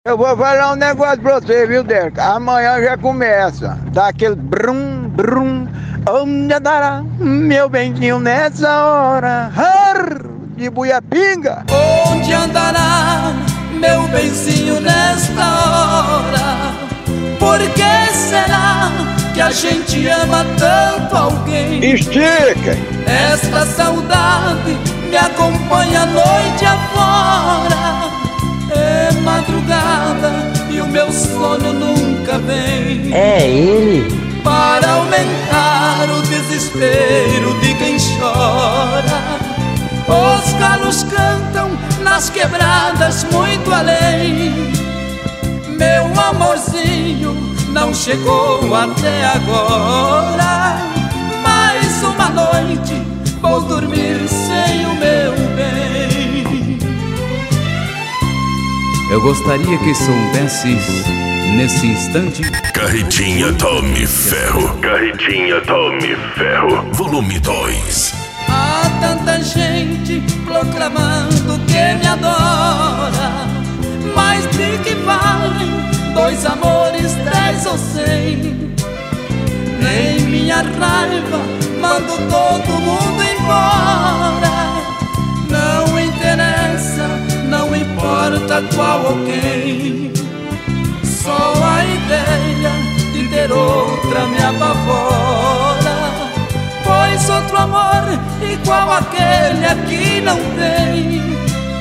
Eu vou falar um negócio pra você, viu, Deca? Amanhã já começa. Dá aquele brum, brum. Onde andará meu benzinho nessa hora? De buiapinga. Onde andará meu benzinho nesta hora? Por que será que a gente ama tanto alguém? Estica! Esta saudade me acompanha a noite afora. É madrugada e o meu sono nunca vem. É ele? Para aumentar o desespero de quem chora, os galos cantam nas quebradas muito além. Meu amorzinho não chegou até agora. Mais uma noite vou dormir sem o meu bem. Eu gostaria que soubesses, nesse instante... Carretinha Tome Ferro. Carretinha Tome Ferro. Volume 2. Há tanta gente proclamando que me adora, mas de que valem dois amores, 10 ou 100? Nem minha raiva mando todo mundo embora. Não interessa, não importa qual ou quem. Só a ideia de ter outra me apavora, pois outro amor igual aquele aqui não tem.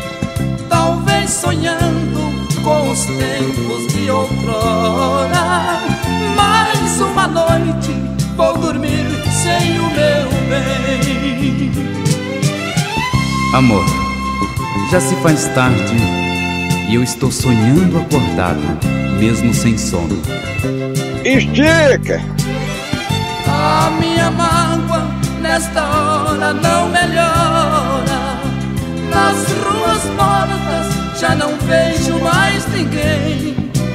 Talvez sonhando com os tempos de outrora, mais uma noite vou dormir sem o meu bem. Amor, já se faz tarde e eu estou sonhando acordado, mesmo sem sono. Estica! A minha mágoa nesta hora não melhora. Nas ruas mortas já não vejo mais ninguém.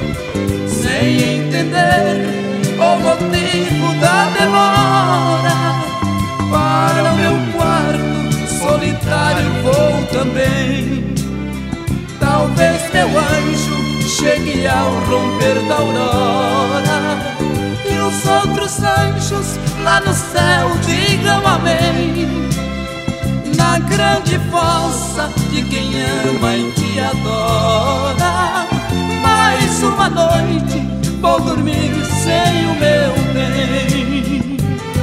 Sem entender o motivo da demora, para o meu quarto solitário vou também. Talvez meu anjo chegue ao romper da aurora, e os outros anjos lá no céu digam amém. Na grande fossa de quem ama e que adora, mais uma noite vou dormir sem o meu bem.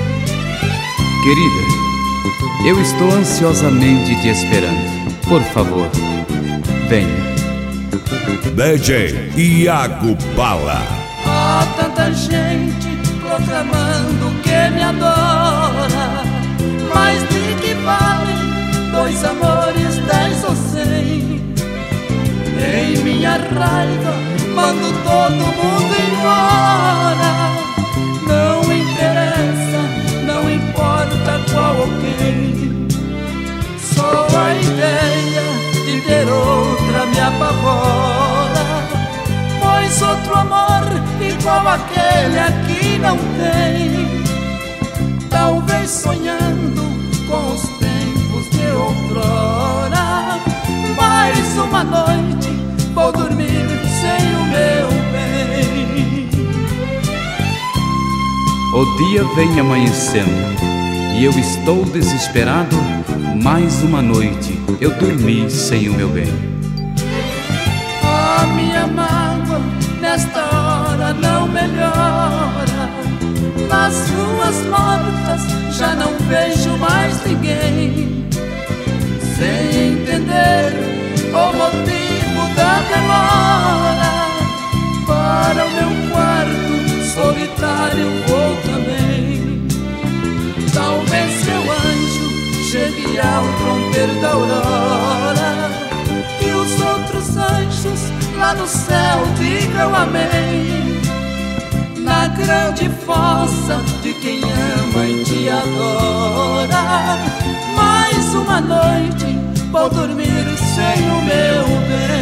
Querida, eu estou ansiosamente te esperando. Por favor, venha. DJ Iago Bala. Há tanta gente proclamando que me adora, mas de que valem dois amores, 10 ou 100? Em minha raiva mando todo mundo embora. Não interessa, não importa qual ou quem. Só a ideia de ter outra me apavora, pois outro amor igual aquele aqui não tem. Talvez sonhando com os tempos de outrora, mais uma noite vou dormir sem o meu bem. O dia vem amanhecendo e eu estou desesperado. Mais uma noite eu dormi sem o meu bem. A minha mágoa nesta hora não melhora. Nas ruas mortas já não vejo mais ninguém. Sem entender o motivo da demora, para o meu quarto solitário vou também. Talvez meu anjo chegue ao romper da aurora, e os outros anjos lá no céu digam amém. Na grande fossa de quem ama e te adora, mais uma noite vou dormir sem o meu bem.